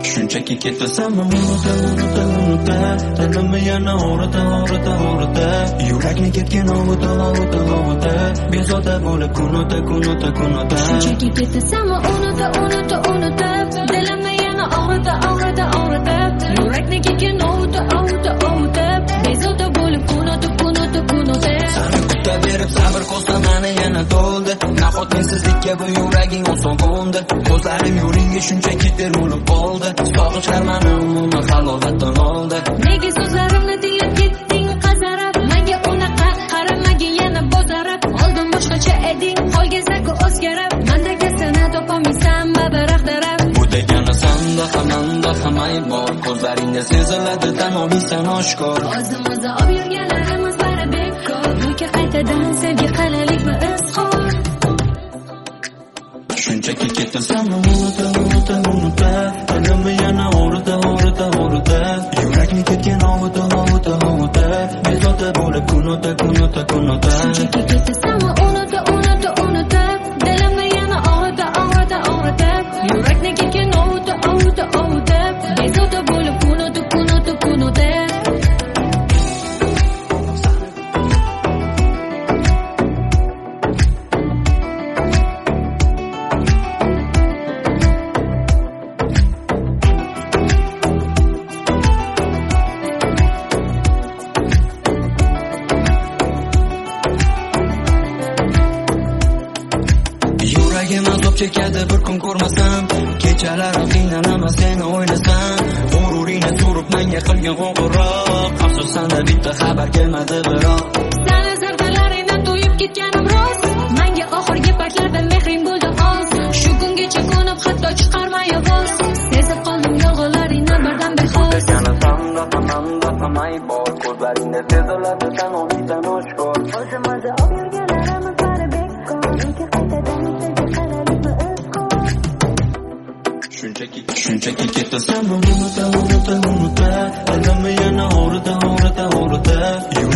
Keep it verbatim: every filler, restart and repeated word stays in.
Shunchaki ketasan unuta unuta unuta tanimni yana og'rita og'rita og'rita yurakni ketgan ovuta ovuta ovuta bezovta bo'lib kun o'ta kun o'ta kun o'ta shunchaki ketasan unuta unuta unuta dilimni yana og'rita og'rita og'rita yurakni ketgan ovuta ovuta ovuta bezovta bo'lib kun o'ta kun o'ta kun o'ta seni kutaverib sabr qo'zlamani yana to'ldi nahot mensizlikka bu yuraging oson qo'ndi ko'zlarim yo'lingga shunchaki termulib qoldi sog'inchlar mani umuman halovatdan oldi nega so'zlarimni tinglab ketding qazarab menga unaqa qaramagin yana bozarab oldin boshqacha eding qolgansaku o'zgarib mendagi seni topolmaysan badaraq darab bu degani sanda hamanda hamay bor ko'zlaringda seziladi tan olmaysan oshkor o'zimizda olib yurganlarimiz bari bekor yoki qaytadan sevgi qalalikmi izhor shunchaki ketasan unuta unuta unuta tanimni yana og'rita og'rita og'rita yurakni ketgan ovuta ovuta ovuta bezovta bo'lib kun o'ta kun o'ta kun o'ta shunchaki ketasan unuta unuta unuta dilimni yana og'rita og'rita og'rita yurakni ketgan ovuta ovuta ovuta bezovta bo'lib kun o'ta kun o'ta kun o'ta yuragim azob chekadi bir kun ko'rmasam kechalari qiynalaman seni o'ylasam g'ururingni so'rib menga qilgan qo'ng'iroq afsus senda bitta xabar kelmadi biroq seni zardalaringdan to'yib ketganim rost menga oxirgi paytlarda mehring bo'ldi oz shu kungacha ko'nib hatto chiqarmay ovoz sezib qoldim yolg'onlaringni birdan bexos yana sanda hamanda hamay bor ko'zlaringda seziladi tan olmaysan oshkor o'zimizda olib yurganlarimiz bari bekor yoki qaytadan sevgi qalalikmi izhor shunchaki shunchaki ketasan unuta unuta unuta tanimni yana og'rita og'rita og'rita